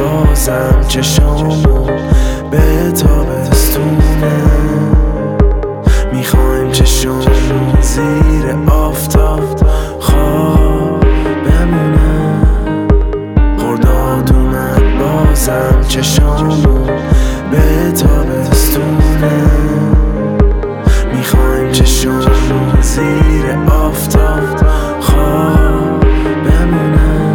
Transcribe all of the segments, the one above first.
بازم چشامون به تابستونه. میخوایم چشامون زیر آفتاب خواب بمونه. خرداد اومد بازم چشامون به تابستونه. میخوایم چشامون زیر آفتاب خواب بمونه.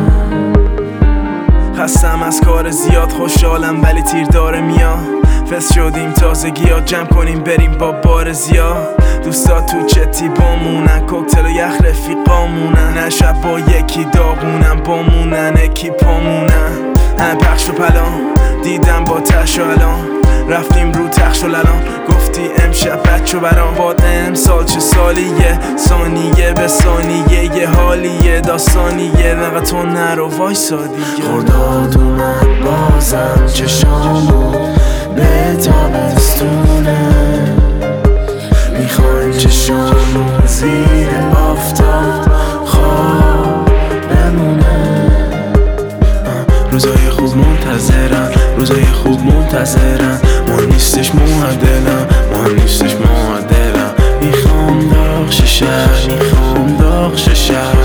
خستم از کار زیاد، خوشحالم ولی تیر داره میاد. فس شدیم تازگی ها، جمع کنیم بریم با بار زیاد. دوستا تو چتی بامونن، کوکتل و یخ رفیقامونن. نه شب با یکی داغونن، بامونن اکی پامونن. همه پخش و پلان دیدم با تش و الان. رفتیم رو تخش و للان، گفتی امشب بچه برام. باد امسال چه سالیه، ثانیه به ثانیه یه حالیه، داستانیه. نقد تو نرو وایسا دیگه. خرداد اومد بازم چشامون به تابستونه. میخوایم چشامون زیر آفتاب خواب بمونه. روزای خوب منتظرن، روزای خوب منتظرن. ما نیستش معدلم، ما نیستش معدلم. میخوام داغ شهر، میخوام داغ شهر،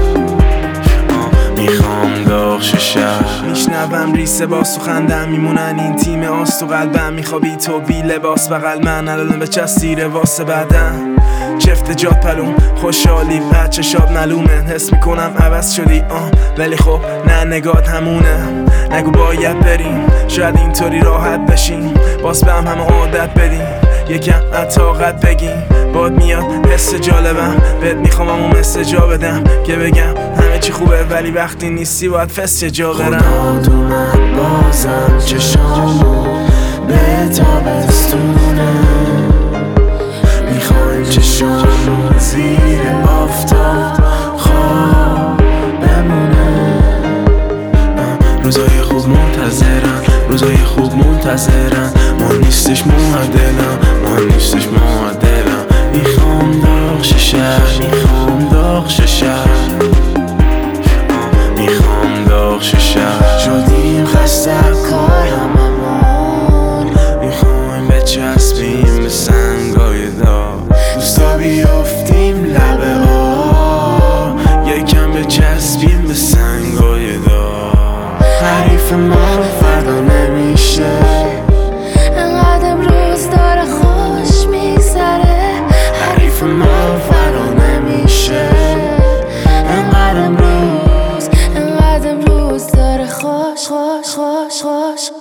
میخوام داغ شهر. میشنوم ریسه با سخندم، میمونن این تیم آست تو قلبم. میخوابی تو بی لباس بغل من، الان به چستیره واسه بعدم. چفت جات پلوم خوشحالی بچه شاد ملومه. حس میکنم عوض شدی ولی خب نه نگات همونه. نگو باید بریم، شاید اینطوری راحت بشیم. باز به همه عادت بدیم، یکم طاقت بگیم. باد میاد حس جالبم، بهت میخوام همون مثل جا بدم که بگم همه چی خوبه، ولی وقتی نیستی باید فس یه جا برم. خرداد اومد بازم چشامون به تابستونه. میخوایم چشامون زیر آفتاب خواب بمونه. روزای خوب منتظرن، روزای خوب منتظرن. ما نیستش معدلم، ما نیستش معدلم. میخوام داغ شهر، میخوام داغ شهر، میخوام داغ شهر. شدیم خسته کار هممون، میخوایم بچسبیم به سنگای داغ. دوستا بیافتیم لبه ها، یکم بچسبیم به سنگای داغ. حریف ما فردا نمیشه، انقدر امروز داره خوش میگذره. حریف ما فردا نمیشه، انقدر امروز داره خوش خوش خوش خوش.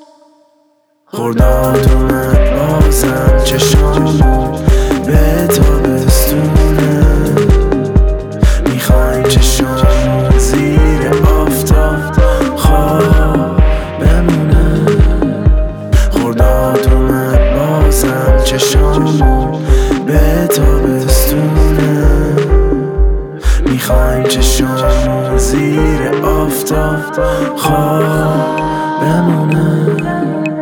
خرداد اومد بازم چشامون به تابستونه. میخوایم چشامون زیر آفتاب خواب بمونه. خرداد اومد بازم چشامون به تابستونه. میخوایم چشامون زیر آفتاب خواب بمونه.